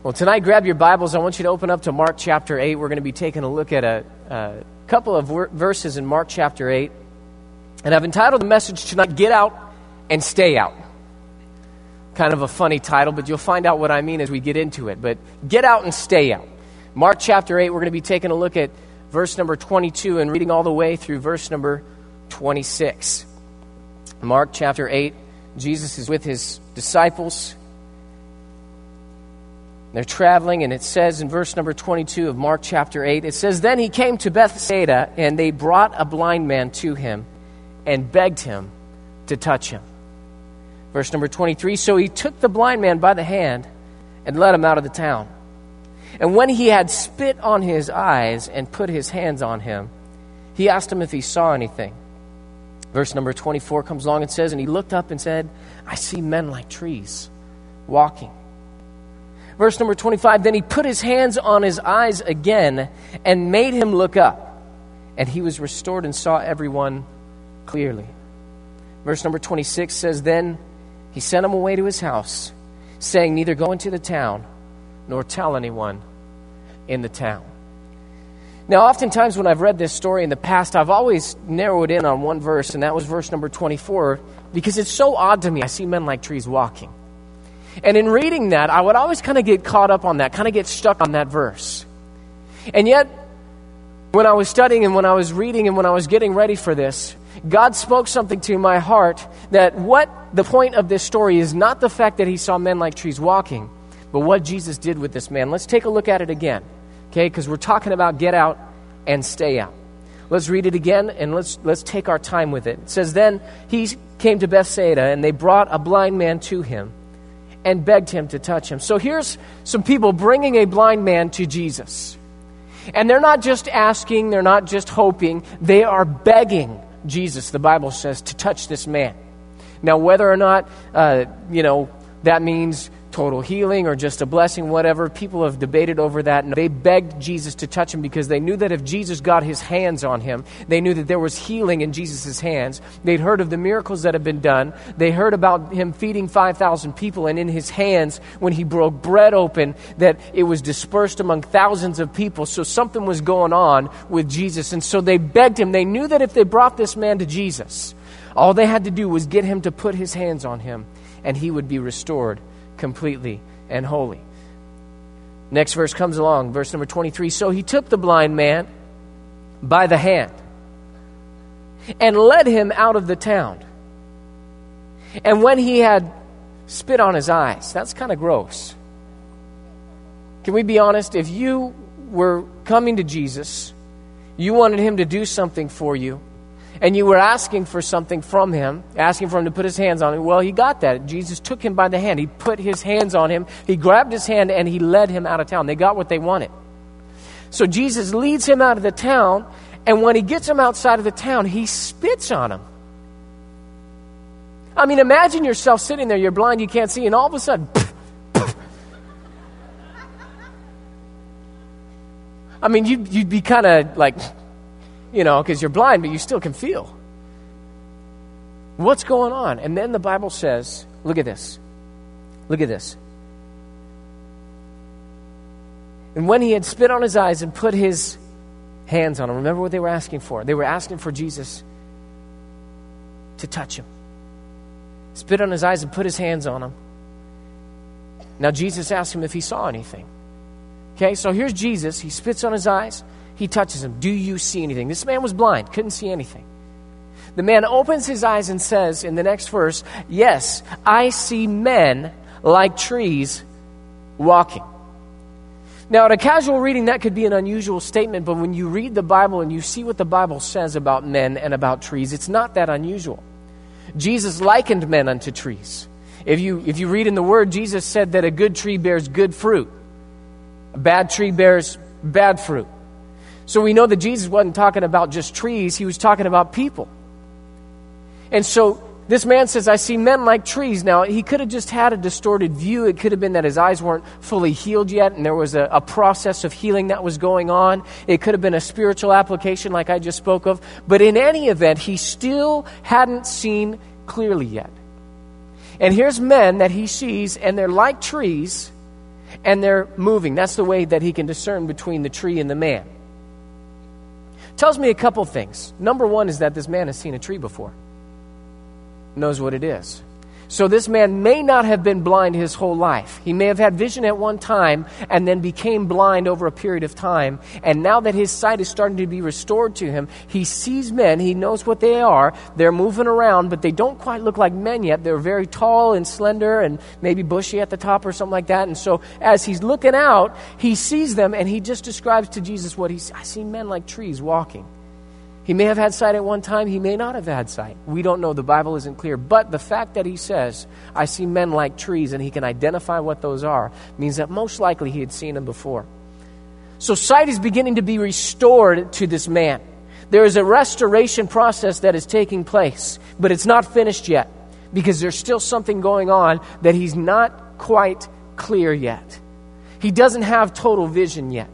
Well, tonight, grab your Bibles. I want you to open up to Mark chapter 8. We're going to be taking a look at a couple of verses in Mark chapter 8. And I've entitled the message tonight, Get Out and Stay Out. Kind of a funny title, but you'll find out what I mean as we get into it. But get out and stay out. Mark chapter 8, we're going to be taking a look at verse number 22 and reading all the way through verse number 26. Mark chapter 8, Jesus is with his disciples. They're traveling, and it says in verse number 22 of Mark chapter 8, it says, Then he came to Bethsaida, and they brought a blind man to him and begged him to touch him. Verse number 23, So he took the blind man by the hand and led him out of the town. And when he had spit on his eyes and put his hands on him, he asked him if he saw anything. Verse number 24 comes along and says, And he looked up and said, I see men like trees walking. Verse number 25, Then he put his hands on his eyes again and made him look up. And he was restored and saw everyone clearly. Verse number 26 says, Then he sent him away to his house, saying, Neither go into the town, nor tell anyone in the town. Now, oftentimes when I've read this story in the past, I've always narrowed in on one verse, and that was verse number 24, because it's so odd to me. I see men like trees walking. And in reading that, I would always kind of get caught up on that, kind of get stuck on that verse. And yet, when I was studying and when I was reading and when I was getting ready for this, God spoke something to my heart that what the point of this story is not the fact that he saw men like trees walking, but what Jesus did with this man. Let's take a look at it again, okay? Because we're talking about get out and stay out. Let's read it again, and let's take our time with it. It says, Then he came to Bethsaida, and they brought a blind man to him and begged him to touch him. So here's some people bringing a blind man to Jesus. And they're not just asking, they're not just hoping, they are begging Jesus, the Bible says, to touch this man. Now, whether or not, that means total healing or just a blessing, whatever, people have debated over that. And they begged Jesus to touch him because they knew that if Jesus got his hands on him, they knew that there was healing in Jesus' hands. They'd heard of the miracles that had been done. They heard about him feeding 5,000 people, and in his hands, when he broke bread open, that it was dispersed among thousands of people. So something was going on with Jesus. And so they begged him. They knew that if they brought this man to Jesus, all they had to do was get him to put his hands on him, and he would be restored completely and wholly. Next verse comes along, verse number 23. So he took the blind man by the hand and led him out of the town. And when he had spit on his eyes, that's kind of gross. Can we be honest? If you were coming to Jesus, you wanted him to do something for you, and you were asking for something from him, asking for him to put his hands on him, well, he got that. Jesus took him by the hand. He put his hands on him. He grabbed his hand, and he led him out of town. They got what they wanted. So Jesus leads him out of the town, and when he gets him outside of the town, he spits on him. I mean, imagine yourself sitting there. You're blind, you can't see, and all of a sudden, I mean, you'd be kind of like, because you're blind, but you still can feel. What's going on? And then the Bible says, look at this. Look at this. And when he had spit on his eyes and put his hands on him, remember what they were asking for? They were asking for Jesus to touch him. Spit on his eyes and put his hands on him. Now Jesus asked him if he saw anything. Okay, so here's Jesus. He spits on his eyes. He touches him. Do you see anything? This man was blind, couldn't see anything. The man opens his eyes and says in the next verse, Yes, I see men like trees walking. Now, at a casual reading, that could be an unusual statement, but when you read the Bible and you see what the Bible says about men and about trees, it's not that unusual. Jesus likened men unto trees. If you read in the Word, Jesus said that a good tree bears good fruit. A bad tree bears bad fruit. So we know that Jesus wasn't talking about just trees. He was talking about people. And so this man says, I see men like trees. Now, he could have just had a distorted view. It could have been that his eyes weren't fully healed yet, and there was a process of healing that was going on. It could have been a spiritual application like I just spoke of. But in any event, he still hadn't seen clearly yet. And here's men that he sees, and they're like trees, And they're moving. That's the way that he can discern between the tree and the man. Tells me a couple things. Number one is that this man has seen a tree before. Knows what it is. So this man may not have been blind his whole life. He may have had vision at one time and then became blind over a period of time. And now that his sight is starting to be restored to him, he sees men. He knows what they are. They're moving around, but they don't quite look like men yet. They're very tall and slender and maybe bushy at the top or something like that. And so as he's looking out, he sees them and he just describes to Jesus what I see men like trees walking. He may have had sight at one time. He may not have had sight. We don't know. The Bible isn't clear. But the fact that he says, I see men like trees, and he can identify what those are, means that most likely he had seen them before. So sight is beginning to be restored to this man. There is a restoration process that is taking place, but it's not finished yet because there's still something going on that he's not quite clear yet. He doesn't have total vision yet.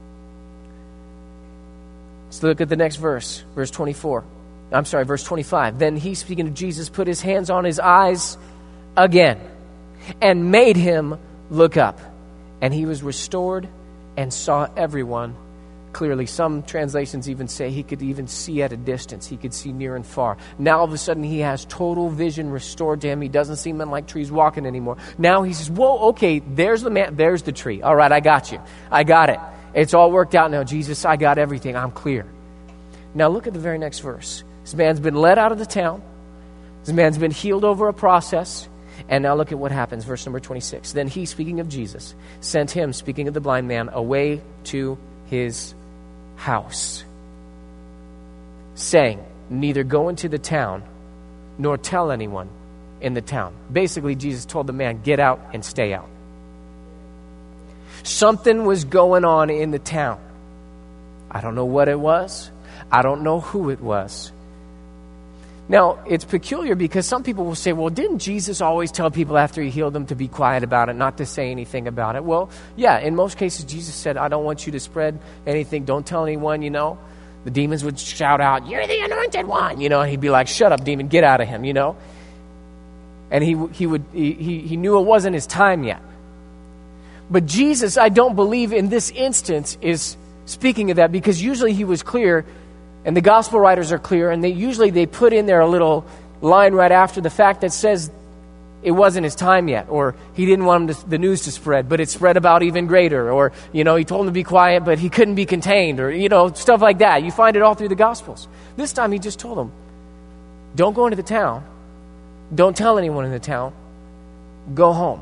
Let's look at the next verse, verse 25. Then he, speaking of Jesus, put his hands on his eyes again and made him look up. And he was restored and saw everyone clearly. Some translations even say he could even see at a distance. He could see near and far. Now all of a sudden he has total vision restored to him. He doesn't see men like trees walking anymore. Now he says, whoa, okay, there's the man, there's the tree. All right, I got you. I got it. It's all worked out now, Jesus. I got everything. I'm clear. Now look at the very next verse. This man's been led out of the town. This man's been healed over a process. And now look at what happens. Verse number 26. Then he, speaking of Jesus, sent him, speaking of the blind man, away to his house, saying, neither go into the town nor tell anyone in the town. Basically, Jesus told the man, get out and stay out. Something was going on in the town. I don't know what it was. I don't know who it was. Now, it's peculiar because some people will say, well, didn't Jesus always tell people after he healed them to be quiet about it, not to say anything about it? Well, yeah, in most cases, Jesus said, I don't want you to spread anything. Don't tell anyone, The demons would shout out, you're the anointed one, and he'd be like, shut up, demon, get out of him, And he knew it wasn't his time yet. But Jesus, I don't believe in this instance is speaking of that, because usually he was clear, and the gospel writers are clear, and they put in there a little line right after the fact that says it wasn't his time yet, or he didn't want the news to spread, but it spread about even greater, or, he told him to be quiet, but he couldn't be contained, or, stuff like that. You find it all through the Gospels. This time he just told them, don't go into the town. Don't tell anyone in the town. Go home.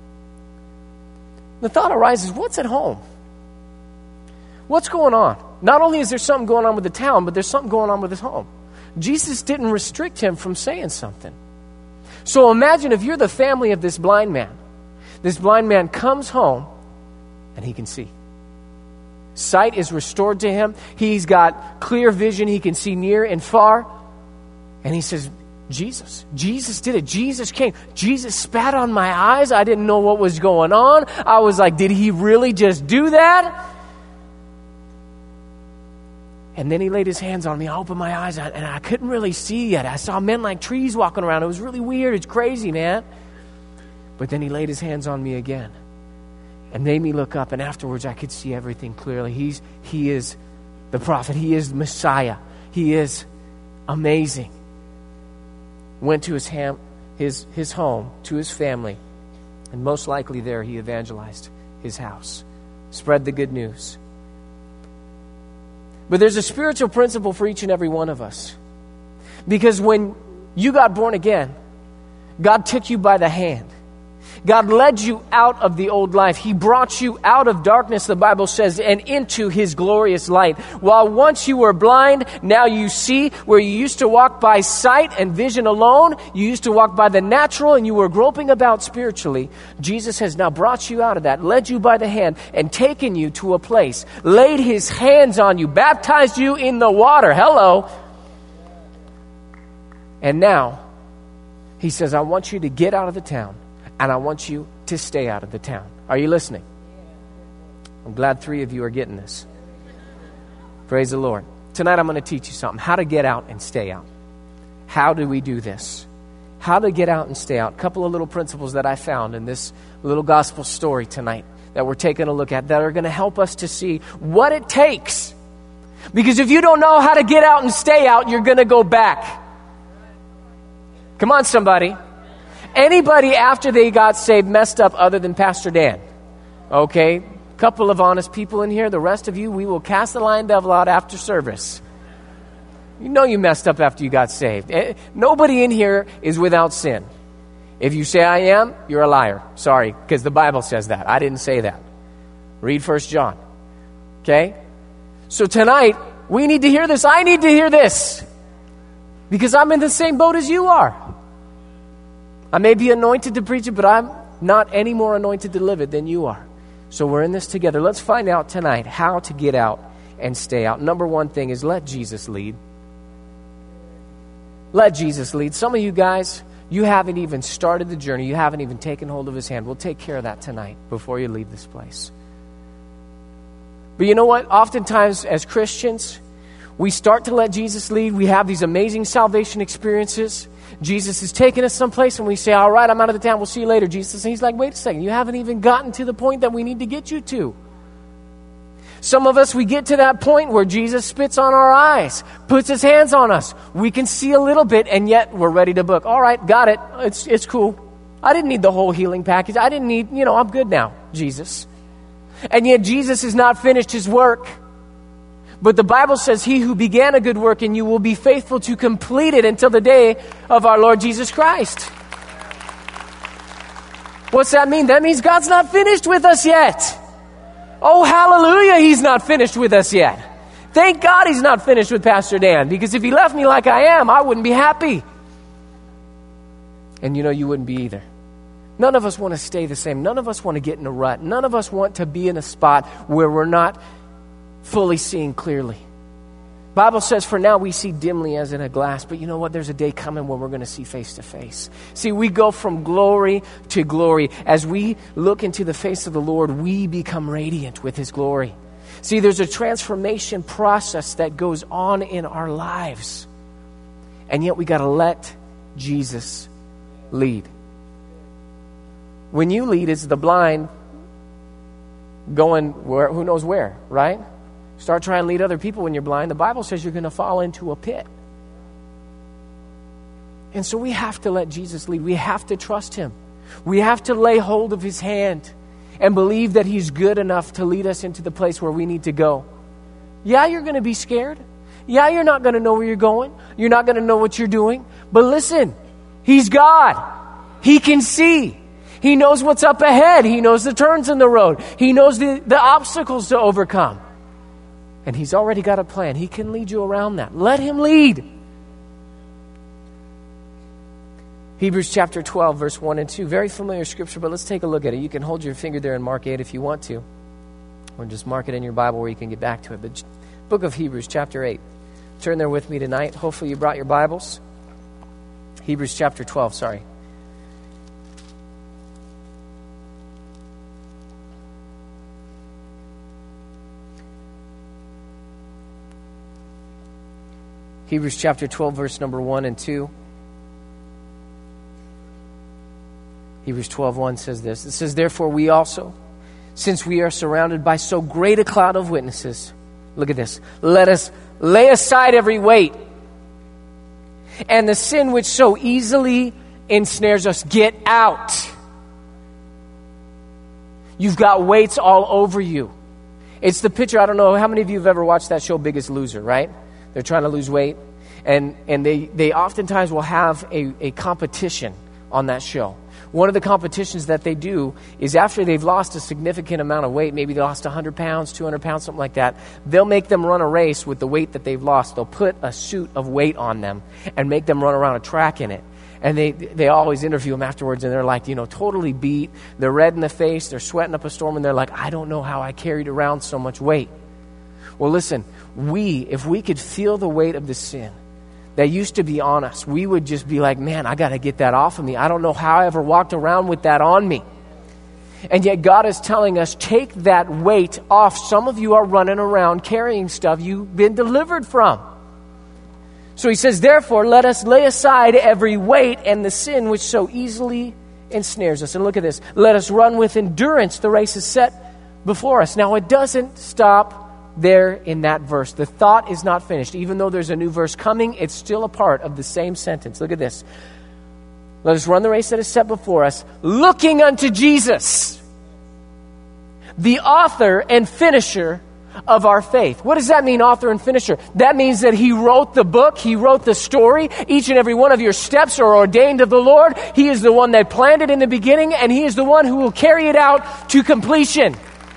The thought arises, what's at home? What's going on? Not only is there something going on with the town, but there's something going on with his home. Jesus didn't restrict him from saying something. So imagine if you're the family of this blind man. This blind man comes home and he can see. Sight is restored to him. He's got clear vision. He can see near and far. And he says, Jesus did it. Jesus came. Jesus spat on my eyes. I didn't know what was going on. I was like, did he really just do that? And then he laid his hands on me. I opened my eyes and I couldn't really see yet. I saw men like trees walking around. It was really weird. It's crazy, man. But then he laid his hands on me again and made me look up. And afterwards I could see everything clearly. He is the prophet. He is the Messiah. He is amazing. Went to his home, to his family. And most likely there he evangelized his house. Spread the good news. But there's a spiritual principle for each and every one of us. Because when you got born again, God took you by the hand. God led you out of the old life. He brought you out of darkness, the Bible says, and into His glorious light. While once you were blind, now you see. Where you used to walk by sight and vision alone, you used to walk by the natural and you were groping about spiritually. Jesus has now brought you out of that, led you by the hand, and taken you to a place, laid His hands on you, baptized you in the water. Hello. And now, He says, I want you to get out of the town. And I want you to stay out of the town. Are you listening? I'm glad 3 of you are getting this. Praise the Lord. Tonight I'm going to teach you something. How to get out and stay out. How do we do this? how to get out and stay out. A couple of little principles that I found in this little gospel story tonight that we're taking a look at that are going to help us to see what it takes. Because if you don't know how to get out and stay out, you're going to go back. Come on, somebody. Anybody after they got saved messed up other than Pastor Dan? Okay, couple of honest people in here. The rest of you, we will cast the lying devil out after service. You know you messed up after you got saved. Nobody in here is without sin. If you say I am, you're a liar. Sorry, because the Bible says that. I didn't say that. Read 1 John. Okay? So tonight, we need to hear this. I need to hear this. Because I'm in the same boat as you are. I may be anointed to preach it, but I'm not any more anointed to live it than you are. So we're in this together. Let's find out tonight how to get out and stay out. Number one thing is let Jesus lead. Let Jesus lead. Some of you guys, you haven't even started the journey. You haven't even taken hold of his hand. We'll take care of that tonight before you leave this place. But you know what? Oftentimes as Christians, we start to let Jesus lead. We have these amazing salvation experiences. Jesus is taking us someplace and we say, all right, I'm out of the town. We'll see you later, Jesus. And he's like, wait a second. You haven't even gotten to the point that we need to get you to. Some of us, we get to that point where Jesus spits on our eyes, puts his hands on us. We can see a little bit and yet we're ready to book. All right, got it. It's cool. I didn't need the whole healing package. I didn't need, I'm good now, Jesus. And yet Jesus has not finished his work. But the Bible says he who began a good work in you will be faithful to complete it until the day of our Lord Jesus Christ. What's that mean? That means God's not finished with us yet. Oh, hallelujah, he's not finished with us yet. Thank God he's not finished with Pastor Dan, because if he left me like I am, I wouldn't be happy. And you wouldn't be either. None of us want to stay the same. None of us want to get in a rut. None of us want to be in a spot where we're not fully seeing clearly. Bible says for now we see dimly as in a glass, but you know what? There's a day coming when we're going to see face to face. See, we go from glory to glory. As we look into the face of the Lord, we become radiant with his glory. See, there's a transformation process that goes on in our lives. And yet we got to let Jesus lead. When you lead, it's the blind going who knows where, right? Start trying to lead other people when you're blind. The Bible says you're going to fall into a pit. And so we have to let Jesus lead. We have to trust him. We have to lay hold of his hand and believe that he's good enough to lead us into the place where we need to go. Yeah, you're going to be scared. Yeah, you're not going to know where you're going. You're not going to know what you're doing. But listen, he's God. He can see. He knows what's up ahead. He knows the turns in the road. He knows the obstacles to overcome. And he's already got a plan. He can lead you around that. Let him lead. Hebrews chapter 12, verse 1 and 2. Very familiar scripture, but let's take a look at it. You can hold your finger there in Mark 8 if you want to. Or just mark it in your Bible where you can get back to it. But book of Hebrews chapter 8. Turn there with me tonight. Hopefully you brought your Bibles. Hebrews chapter 12, sorry. Hebrews chapter 12, verse number 1 and 2. Hebrews 12:1 says this. It says, therefore we also, since we are surrounded by so great a cloud of witnesses, look at this, let us lay aside every weight and the sin which so easily ensnares us. Get out. You've got weights all over you. It's the picture, I don't know how many of you have ever watched that show Biggest Loser, right? They're trying to lose weight. And they oftentimes will have a competition on that show. One of the competitions that they do is after they've lost a significant amount of weight, maybe they lost 100 pounds, 200 pounds, something like that, they'll make them run a race with the weight that they've lost. They'll put a suit of weight on them and make them run around a track in it. And they always interview them afterwards, and they're like, totally beat. They're red in the face. They're sweating up a storm, and they're like, I don't know how I carried around so much weight. Well, listen, if we could feel the weight of the sin that used to be on us, we would just be like, man, I got to get that off of me. I don't know how I ever walked around with that on me. And yet God is telling us, take that weight off. Some of you are running around carrying stuff you've been delivered from. So he says, therefore, let us lay aside every weight and the sin which so easily ensnares us. And look at this. Let us run with endurance the race is set before us. Now, it doesn't stop there in that verse. The thought is not finished. Even though there's a new verse coming, it's still a part of the same sentence. Look at this. Let us run the race that is set before us, looking unto Jesus, the author and finisher of our faith. What does that mean, author and finisher? That means that he wrote the book, he wrote the story. Each and every one of your steps are ordained of the Lord. He is the one that planned it in the beginning, and he is the one who will carry it out to completion.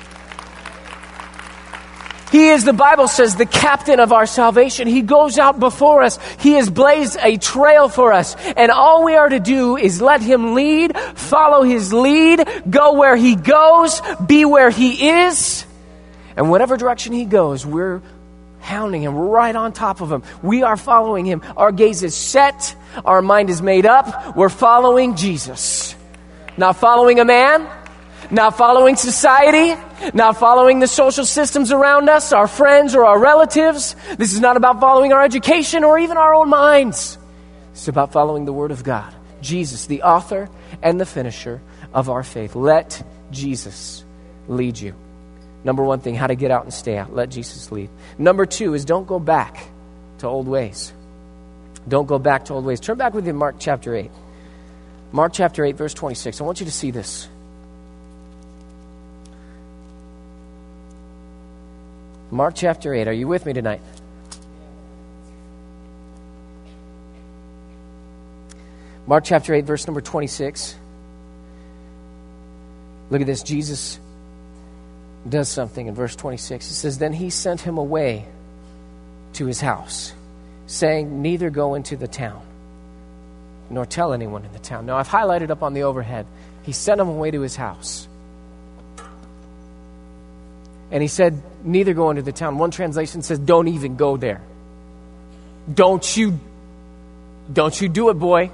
He is, the Bible says, the captain of our salvation. He goes out before us. He has blazed a trail for us. And all we are to do is let him lead, follow his lead, go where he goes, be where he is. And whatever direction he goes, we're hounding him. We're right on top of him. We are following him. Our gaze is set. Our mind is made up. We're following Jesus. Not following a man. Not following society, not following the social systems around us, our friends or our relatives. This is not about following our education or even our own minds. It's about following the Word of God. Jesus, the author and the finisher of our faith. Let Jesus lead you. Number one thing, how to get out and stay out. Let Jesus lead. Number two is don't go back to old ways. Don't go back to old ways. Turn back with me to Mark chapter 8. Mark chapter 8, verse 26. I want you to see this. Mark chapter 8. Are you with me tonight? Mark chapter 8, verse number 26. Look at this. Jesus does something in verse 26. It says, then he sent him away to his house, saying, neither go into the town, nor tell anyone in the town. Now, I've highlighted up on the overhead. He sent him away to his house. And he said, neither go into the town. One translation says, don't even go there. Don't you do it, boy.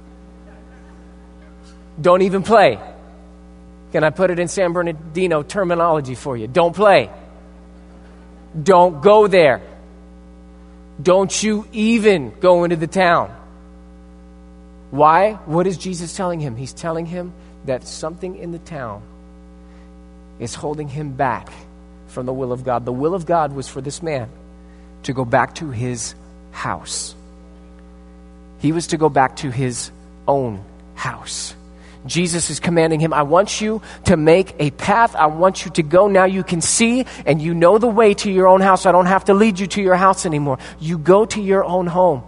Don't even play. Can I put it in San Bernardino terminology for you? Don't play. Don't go there. Don't you even go into the town. Why? What is Jesus telling him? He's telling him that something in the town is holding him back from the will of God. The will of God was for this man to go back to his house. He was to go back to his own house. Jesus is commanding him, I want you to make a path. I want you to go. Now you can see and you know the way to your own house. I don't have to lead you to your house anymore. You go to your own home.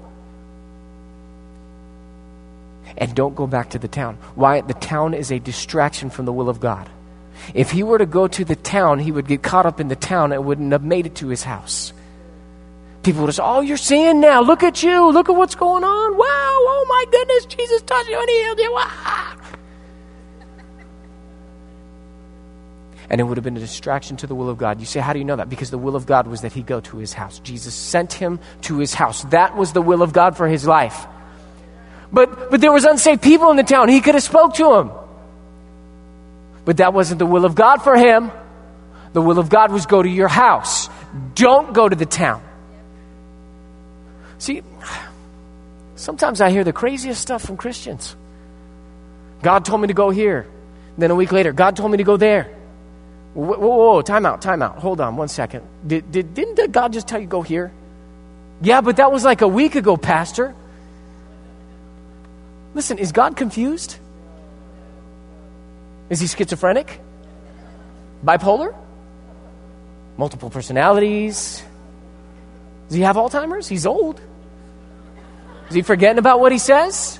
And don't go back to the town. Why? The town is a distraction from the will of God. If he were to go to the town, he would get caught up in the town and wouldn't have made it to his house. People would say, oh, you're seeing now. Look at you. Look at what's going on. Wow. Oh, my goodness. Jesus touched you and he healed you. Wow. And it would have been a distraction to the will of God. You say, how do you know that? Because the will of God was that he go to his house. Jesus sent him to his house. That was the will of God for his life. But there was unsaved people in the town. He could have spoke to them. But that wasn't the will of God for him. The will of God was go to your house. Don't go to the town. See, sometimes I hear the craziest stuff from Christians. God told me to go here. Then a week later, God told me to go there. Whoa, time out. Hold on 1 second. Didn't God just tell you go here? Yeah, but that was like a week ago, Pastor. Listen, is God confused? Is he schizophrenic? Bipolar? Multiple personalities? Does he have Alzheimer's? He's old. Is he forgetting about what he says?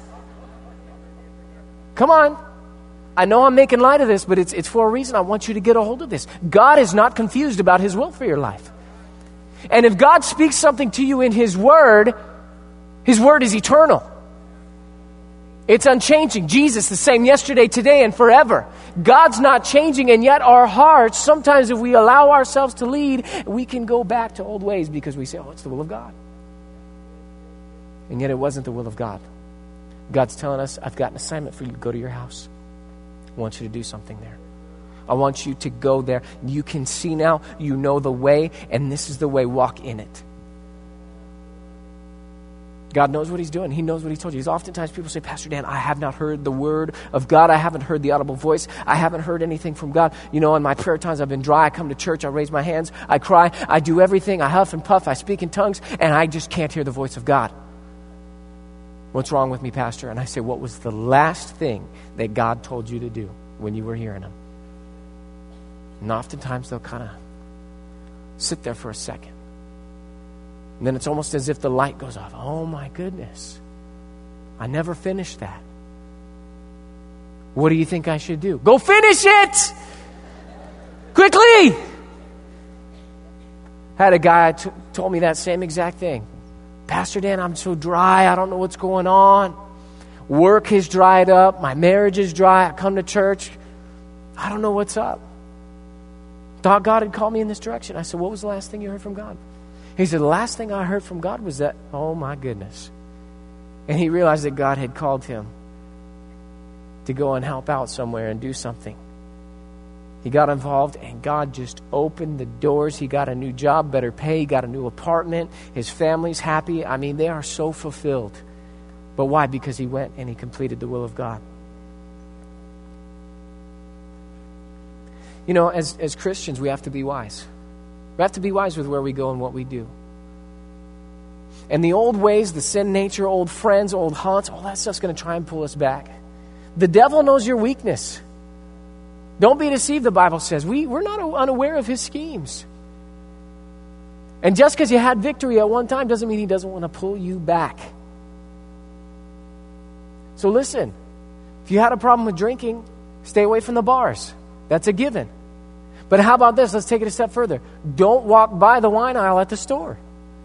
Come on. I know I'm making light of this, but it's for a reason. I want you to get a hold of this. God is not confused about his will for your life. And if God speaks something to you in his word is eternal. It's unchanging. Jesus, the same yesterday, today, and forever. God's not changing, and yet our hearts, sometimes if we allow ourselves to lead, we can go back to old ways because we say, oh, it's the will of God. And yet it wasn't the will of God. God's telling us, I've got an assignment for you to go to your house. I want you to do something there. I want you to go there. You can see now, you know the way, and this is the way. Walk in it. God knows what he's doing. He knows what he told you. Oftentimes people say, Pastor Dan, I have not heard the word of God. I haven't heard the audible voice. I haven't heard anything from God. You know, in my prayer times, I've been dry. I come to church. I raise my hands. I cry. I do everything. I huff and puff. I speak in tongues. And I just can't hear the voice of God. What's wrong with me, Pastor? And I say, what was the last thing that God told you to do when you were hearing him? And oftentimes they'll kind of sit there for a second. And then it's almost as if the light goes off. Oh my goodness. I never finished that. What do you think I should do? Go finish it! Quickly! Had a guy told me that same exact thing. Pastor Dan, I'm so dry. I don't know what's going on. Work has dried up. My marriage is dry. I come to church. I don't know what's up. Thought God had called me in this direction. I said, what was the last thing you heard from God? He said, the last thing I heard from God was that, oh my goodness. And he realized that God had called him to go and help out somewhere and do something. He got involved and God just opened the doors. He got a new job, better pay. He got a new apartment. His family's happy. I mean, they are so fulfilled. But why? Because he went and he completed the will of God. You know, as Christians, we have to be wise. We have to be wise with where we go and what we do. And the old ways, the sin nature, old friends, old haunts, all that stuff's going to try and pull us back. The devil knows your weakness. Don't be deceived, the Bible says. We're not unaware of his schemes. And just because you had victory at one time doesn't mean he doesn't want to pull you back. So listen, if you had a problem with drinking, stay away from the bars. That's a given. But how about this? Let's take it a step further. Don't walk by the wine aisle at the store.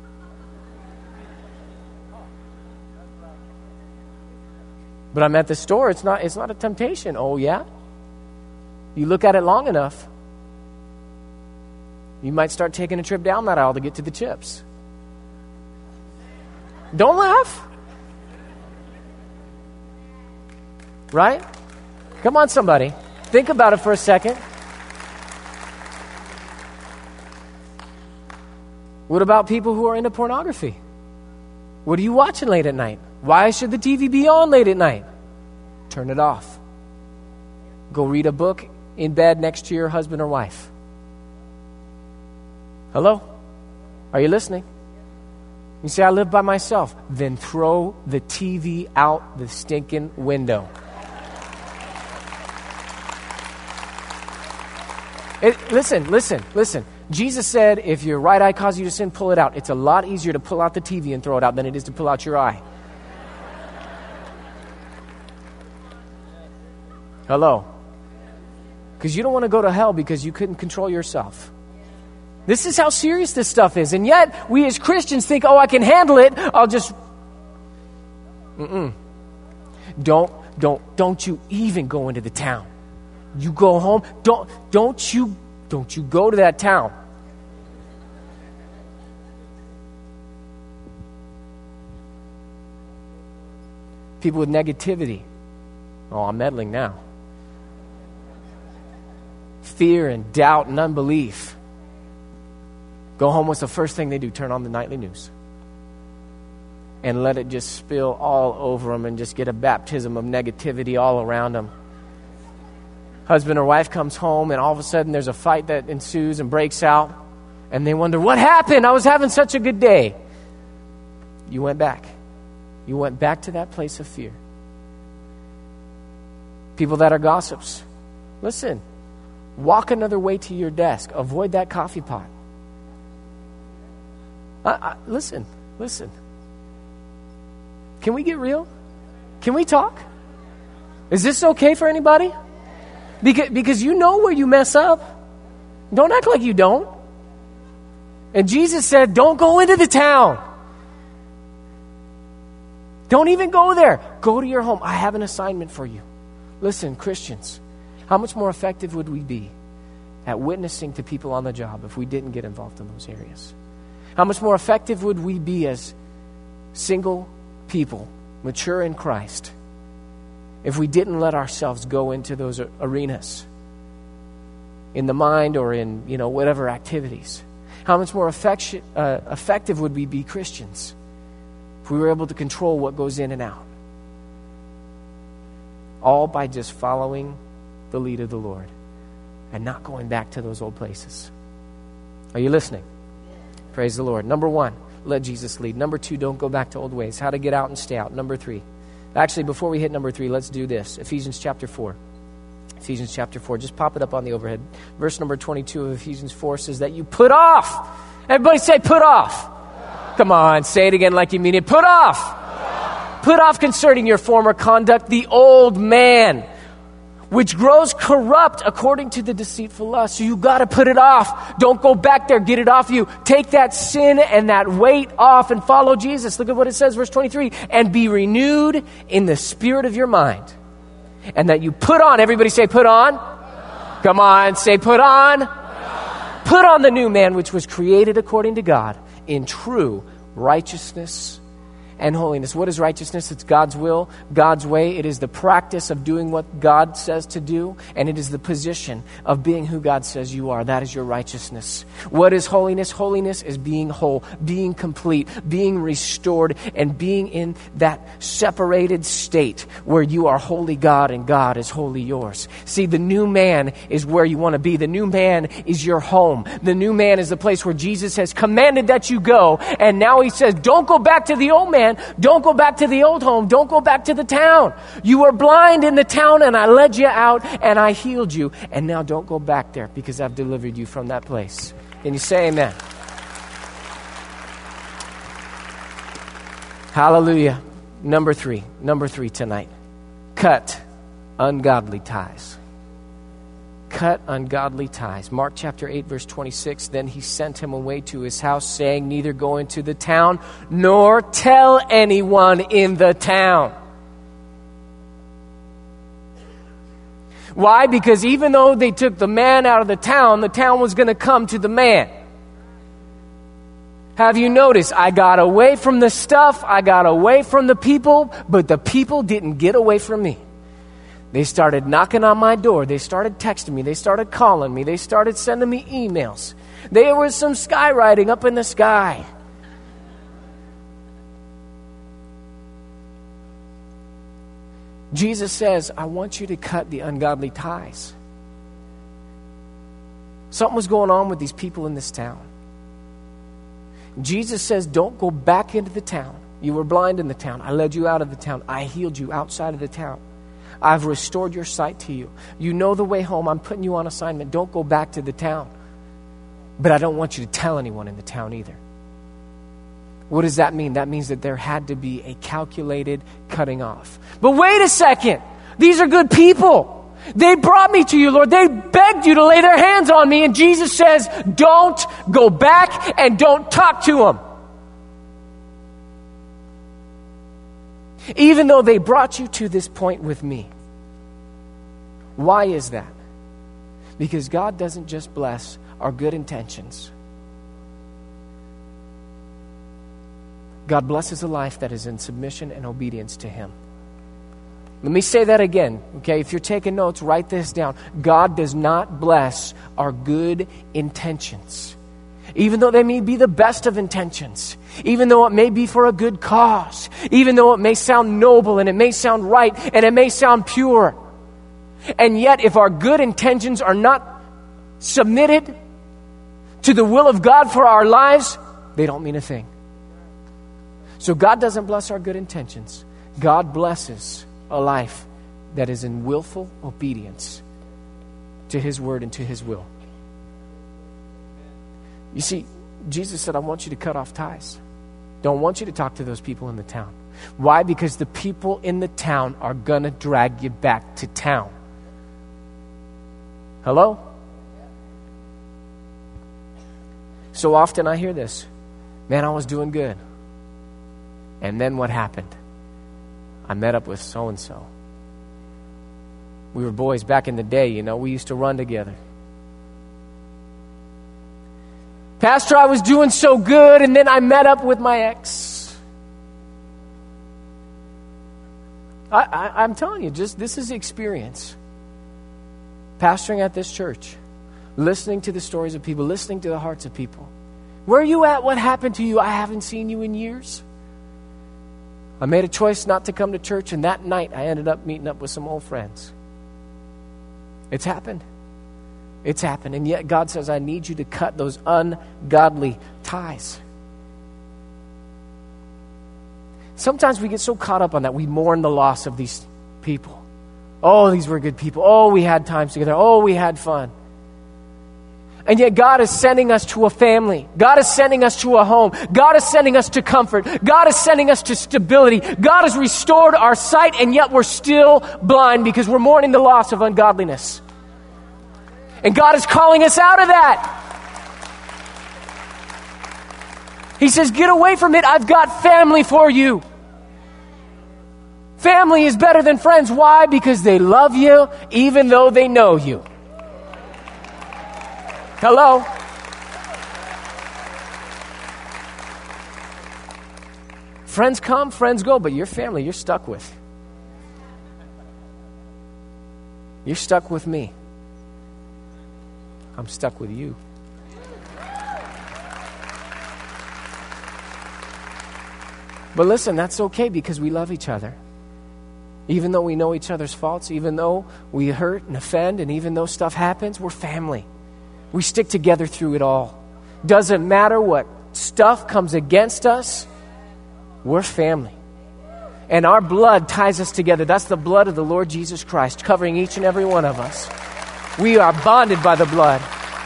But I'm at the store. It's not a temptation. Oh, yeah? You look at it long enough, you might start taking a trip down that aisle to get to the chips. Don't laugh. Right? Come on, somebody. Think about it for a second. What about people who are into pornography? What are you watching late at night? Why should the TV be on late at night? Turn it off. Go read a book in bed next to your husband or wife. Hello? Are you listening? You say, I live by myself. Then throw the TV out the stinking window. Listen. Jesus said, if your right eye causes you to sin, pull it out. It's a lot easier to pull out the TV and throw it out than it is to pull out your eye. Hello? Because you don't want to go to hell because you couldn't control yourself. This is how serious this stuff is. And yet, we as Christians think, oh, I can handle it. I'll just... Don't you even go into the town. You go home. Don't you go to that town. People with negativity. Oh, I'm meddling now. Fear and doubt and unbelief. Go home, what's the first thing they do? Turn on the nightly news. And let it just spill all over them and just get a baptism of negativity all around them. Husband or wife comes home and all of a sudden there's a fight that ensues and breaks out. And they wonder, what happened? I was having such a good day. You went back. You went back to that place of fear. People that are gossips. Listen, walk another way to your desk. Avoid that coffee pot. Listen. Can we get real? Can we talk? Is this okay for anybody? Because you know where you mess up. Don't act like you don't. And Jesus said, don't go into the town. Don't even go there. Go to your home. I have an assignment for you. Listen, Christians, how much more effective would we be at witnessing to people on the job if we didn't get involved in those areas? How much more effective would we be as single people, mature in Christ, if we didn't let ourselves go into those arenas in the mind or in, whatever activities? How much more effective would we be Christians if if we were able to control what goes in and out. All by just following the lead of the Lord and not going back to those old places. Are you listening? Praise the Lord. Number 1, let Jesus lead. Number 2, don't go back to old ways. How to get out and stay out. Number 3. Actually, before we hit number 3, let's do this. Ephesians chapter 4. Ephesians chapter 4. Just pop it up on the overhead. Verse number 22 of Ephesians 4 says that you put off. Everybody say put off. Come on, say it again like you mean it. Put off. Put off concerning your former conduct the old man, which grows corrupt according to the deceitful lust. So you got to put it off. Don't go back there. Get it off you. Take that sin and that weight off and follow Jesus. Look at what it says, verse 23. And be renewed in the spirit of your mind. And that you put on. Everybody say put on. Come on, say put on. Put on the new man, which was created according to God in true righteousness and holiness. What is righteousness? It's God's will, God's way. It is the practice of doing what God says to do, and it is the position of being who God says you are. That is your righteousness. What is holiness? Holiness is being whole, being complete, being restored, and being in that separated state where you are holy God and God is wholly yours. See, the new man is where you want to be. The new man is your home. The new man is the place where Jesus has commanded that you go, and now he says, don't go back to the old man. Don't go back to the old home. Don't go back to the town. You were blind in the town and I led you out and I healed you. And now don't go back there because I've delivered you from that place. Can you say amen? Hallelujah. Number three tonight. Cut ungodly ties. Cut ungodly ties. Mark chapter 8, verse 26. Then he sent him away to his house, saying, neither go into the town, nor tell anyone in the town. Why? Because even though they took the man out of the town was going to come to the man. Have you noticed? I got away from the stuff, I got away from the people, but the people didn't get away from me. They started knocking on my door. They started texting me. They started calling me. They started sending me emails. There was some skywriting up in the sky. Jesus says, I want you to cut the ungodly ties. Something was going on with these people in this town. Jesus says, don't go back into the town. You were blind in the town. I led you out of the town. I healed you outside of the town. I've restored your sight to you. You know the way home. I'm putting you on assignment. Don't go back to the town. But I don't want you to tell anyone in the town either. What does that mean? That means that there had to be a calculated cutting off. But wait a second. These are good people. They brought me to you, Lord. They begged you to lay their hands on me. And Jesus says, don't go back and don't talk to them. Even though they brought you to this point with me. Why is that? Because God doesn't just bless our good intentions. God blesses a life that is in submission and obedience to Him. Let me say that again, okay? If you're taking notes, write this down. God does not bless our good intentions. Even though they may be the best of intentions, even though it may be for a good cause, even though it may sound noble and it may sound right and it may sound pure. And yet, if our good intentions are not submitted to the will of God for our lives, they don't mean a thing. So God doesn't bless our good intentions. God blesses a life that is in willful obedience to His word and to His will. You see, Jesus said, I want you to cut off ties. Don't want you to talk to those people in the town. Why? Because the people in the town are going to drag you back to town. Hello? So often I hear this. Man, I was doing good. And then what happened? I met up with so-and-so. We were boys back in the day, you know. We used to run together. Pastor, I was doing so good, and then I met up with my ex. I'm telling you, this is experience. Pastoring at this church, listening to the stories of people, listening to the hearts of people. Where are you at? What happened to you? I haven't seen you in years. I made a choice not to come to church, and that night I ended up meeting up with some old friends. It's happened. It's happened. And yet God says, I need you to cut those ungodly ties. Sometimes we get so caught up on that, we mourn the loss of these people. Oh, these were good people. Oh, we had times together. Oh, we had fun. And yet God is sending us to a family. God is sending us to a home. God is sending us to comfort. God is sending us to stability. God has restored our sight, and yet we're still blind because we're mourning the loss of ungodliness. And God is calling us out of that. He says, get away from it. I've got family for you. Family is better than friends. Why? Because they love you even though they know you. Hello? Friends come, friends go, but your family you're stuck with. You're stuck with me. I'm stuck with you. But listen, that's okay because we love each other. Even though we know each other's faults, even though we hurt and offend, and even though stuff happens, we're family. We stick together through it all. Doesn't matter what stuff comes against us, we're family. And our blood ties us together. That's the blood of the Lord Jesus Christ covering each and every one of us. We are bonded by the blood.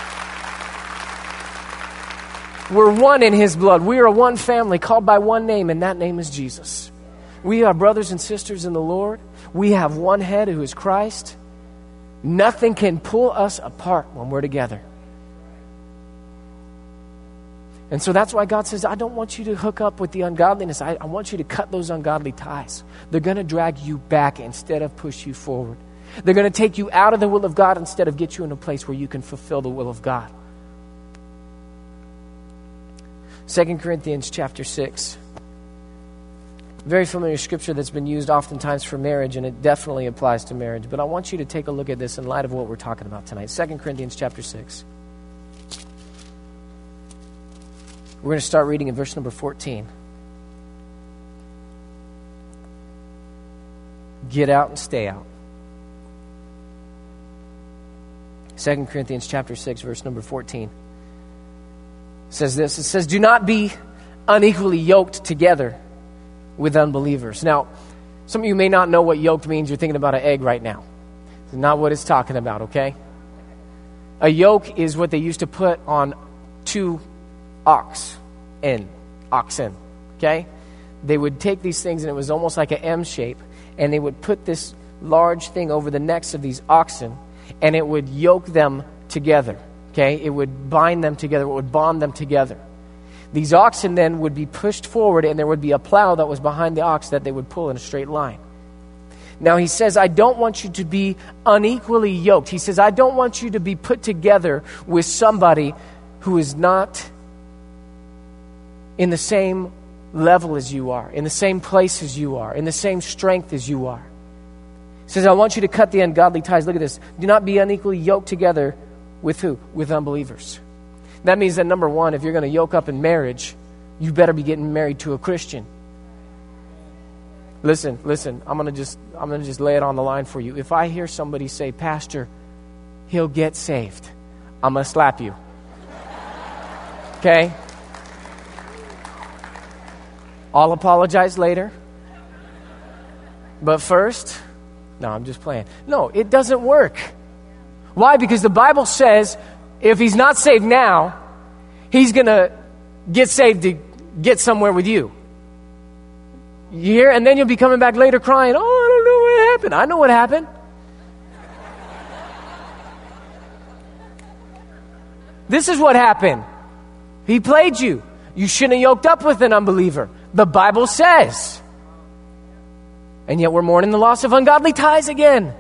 We're one in His blood. We are one family called by one name, and that name is Jesus. We are brothers and sisters in the Lord. We have one head who is Christ. Nothing can pull us apart when we're together. And so that's why God says, I don't want you to hook up with the ungodliness. I want you to cut those ungodly ties. They're going to drag you back instead of push you forward. They're going to take you out of the will of God instead of get you in a place where you can fulfill the will of God. 2 Corinthians chapter 6. Very familiar scripture that's been used oftentimes for marriage, and it definitely applies to marriage. But I want you to take a look at this in light of what we're talking about tonight. 2 Corinthians chapter 6. We're going to start reading in verse number 14. Get out and stay out. 2 Corinthians chapter 6, verse number 14. Says this. It says, do not be unequally yoked together with unbelievers. Now, some of you may not know what yoked means. You're thinking about an egg right now. It's not what it's talking about, okay? A yoke is what they used to put on two oxen, okay? They would take these things, and it was almost like an M shape, and they would put this large thing over the necks of these oxen, and it would yoke them together, okay? It would bind them together. It would bond them together. These oxen then would be pushed forward, and there would be a plow that was behind the ox that they would pull in a straight line. Now he says, I don't want you to be unequally yoked. He says, I don't want you to be put together with somebody who is not in the same level as you are, in the same place as you are, in the same strength as you are. He says, I want you to cut the ungodly ties. Look at this. Do not be unequally yoked together with who? With unbelievers. That means that number one, if you're going to yoke up in marriage, you better be getting married to a Christian. Listen, I'm going to just lay it on the line for you. If I hear somebody say, Pastor, he'll get saved, I'm going to slap you. Okay? I'll apologize later. But first, no, I'm just playing. No, it doesn't work. Why? Because the Bible says if he's not saved now, he's going to get saved to get somewhere with you. You hear? And then you'll be coming back later crying, oh, I don't know what happened. I know what happened. This is what happened. He played you. You shouldn't have yoked up with an unbeliever. The Bible says. And yet we're mourning the loss of ungodly ties again.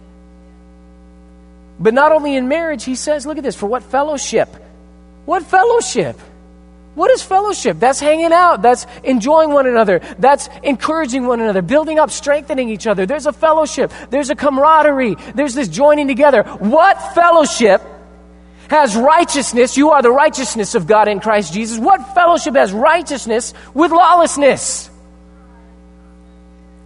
But not only in marriage, he says, look at this, for what fellowship? What fellowship? What is fellowship? That's hanging out. That's enjoying one another. That's encouraging one another, building up, strengthening each other. There's a fellowship. There's a camaraderie. There's this joining together. What fellowship has righteousness? You are the righteousness of God in Christ Jesus. What fellowship has righteousness with lawlessness?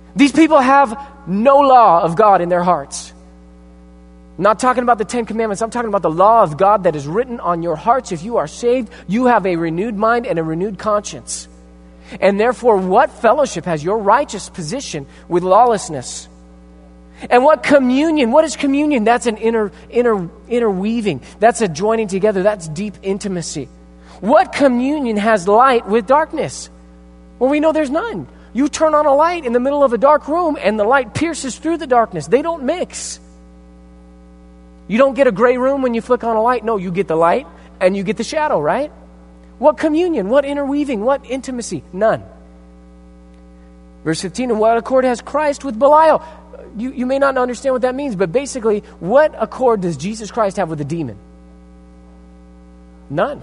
These people have no law of God in their hearts. I'm not talking about the 10 Commandments. I'm talking about the law of God that is written on your hearts. If you are saved, you have a renewed mind and a renewed conscience. And therefore, what fellowship has your righteous position with lawlessness? And what communion? What is communion? That's an interweaving. That's a joining together. That's deep intimacy. What communion has light with darkness? Well, we know there's none. You turn on a light in the middle of a dark room and the light pierces through the darkness. They don't mix. You don't get a gray room when you flick on a light. No, you get the light and you get the shadow, right? What communion? What interweaving? What intimacy? None. Verse 15, and what accord has Christ with Belial? You may not understand what that means, but basically, what accord does Jesus Christ have with a demon? None.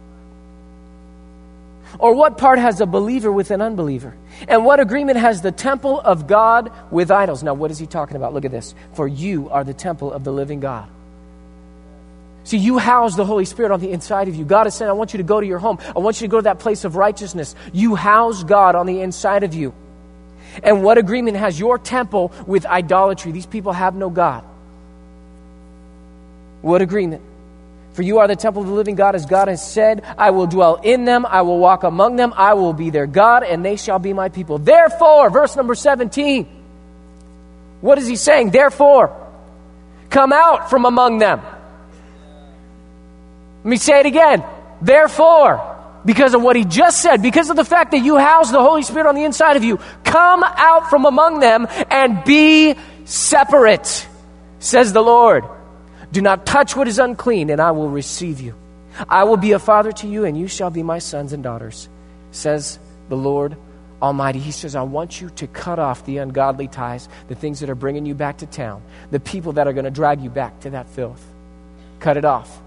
Or what part has a believer with an unbeliever? And what agreement has the temple of God with idols? Now, what is he talking about? Look at this. For you are the temple of the living God. See, you house the Holy Spirit on the inside of you. God is saying, I want you to go to your home. I want you to go to that place of righteousness. You house God on the inside of you. And what agreement has your temple with idolatry? These people have no God. What agreement? For you are the temple of the living God, as God has said, I will dwell in them, I will walk among them, I will be their God, and they shall be my people. Therefore, verse number 17, what is he saying? Therefore, come out from among them. Let me say it again. Therefore, because of what he just said, because of the fact that you house the Holy Spirit on the inside of you, come out from among them and be separate, says the Lord. Do not touch what is unclean, and I will receive you. I will be a father to you, and you shall be my sons and daughters, says the Lord Almighty. He says, I want you to cut off the ungodly ties, the things that are bringing you back to town, the people that are going to drag you back to that filth. Cut it off.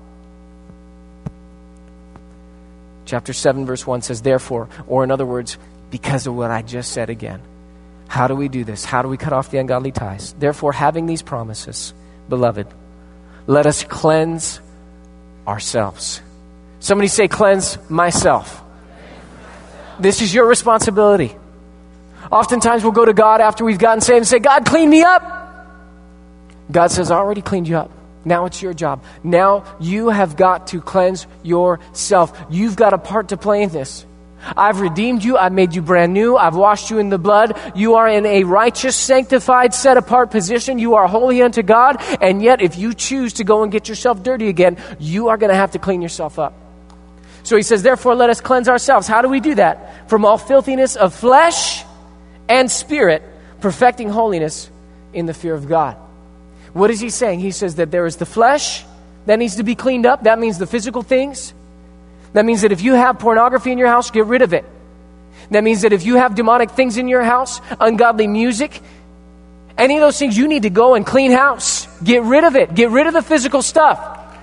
Chapter 7, verse 1 says, therefore, or in other words, because of what I just said again. How do we do this? How do we cut off the ungodly ties? Therefore, having these promises, beloved, let us cleanse ourselves. Somebody say, cleanse myself. This is your responsibility. Oftentimes we'll go to God after we've gotten saved and say, God, clean me up. God says, I already cleaned you up. Now it's your job. Now you have got to cleanse yourself. You've got a part to play in this. I've redeemed you. I've made you brand new. I've washed you in the blood. You are in a righteous, sanctified, set-apart position. You are holy unto God. And yet, if you choose to go and get yourself dirty again, you are going to have to clean yourself up. So he says, therefore, let us cleanse ourselves. How do we do that? From all filthiness of flesh and spirit, perfecting holiness in the fear of God. What is he saying? He says that there is the flesh that needs to be cleaned up. That means the physical things. That means that if you have pornography in your house, get rid of it. That means that if you have demonic things in your house, ungodly music, any of those things, you need to go and clean house. Get rid of it. Get rid of the physical stuff.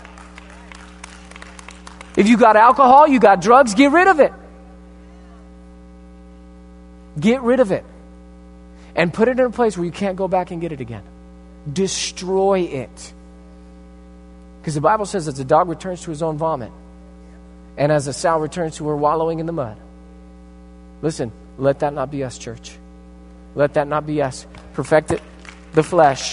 If you got alcohol, you got drugs, get rid of it. Get rid of it. And put it in a place where you can't go back and get it again. Destroy it. Because the Bible says as a dog returns to his own vomit, and as a sow returns to her wallowing in the mud. Listen, let that not be us, church. Let that not be us. Perfect it, the flesh.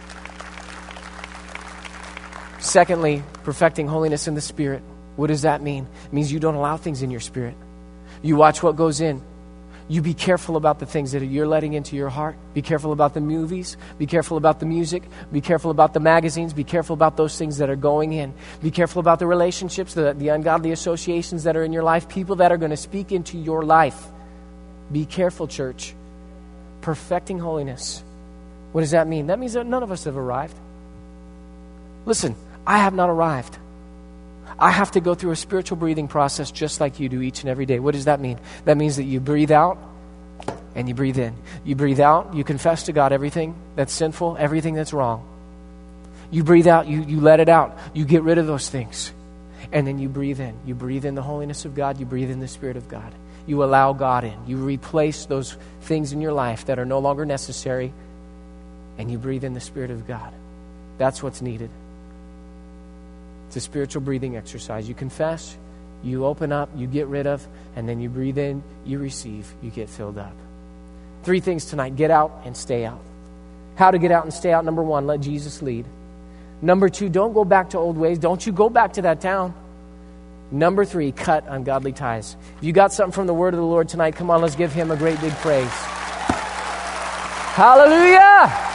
Secondly, perfecting holiness in the spirit. What does that mean? It means you don't allow things in your spirit. You watch what goes in. You be careful about the things that you're letting into your heart. Be careful about the movies. Be careful about the music. Be careful about the magazines. Be careful about those things that are going in. Be careful about the relationships, the ungodly associations that are in your life, people that are going to speak into your life. Be careful, church. Perfecting holiness. What does that mean? That means that none of us have arrived. Listen, I have not arrived. I have to go through a spiritual breathing process just like you do each and every day. What does that mean? That means that you breathe out and you breathe in. You breathe out, you confess to God everything that's sinful, everything that's wrong. You breathe out, you let it out. You get rid of those things. And then you breathe in. You breathe in the holiness of God. You breathe in the Spirit of God. You allow God in. You replace those things in your life that are no longer necessary. And you breathe in the Spirit of God. That's what's needed. It's a spiritual breathing exercise. You confess, you open up, you get rid of, and then you breathe in, you receive, you get filled up. 3 things tonight. Get out and stay out. How to get out and stay out? Number 1, let Jesus lead. Number 2, don't go back to old ways. Don't you go back to that town. Number 3, cut ungodly ties. If you got something from the word of the Lord tonight, come on, let's give him a great big praise. Hallelujah!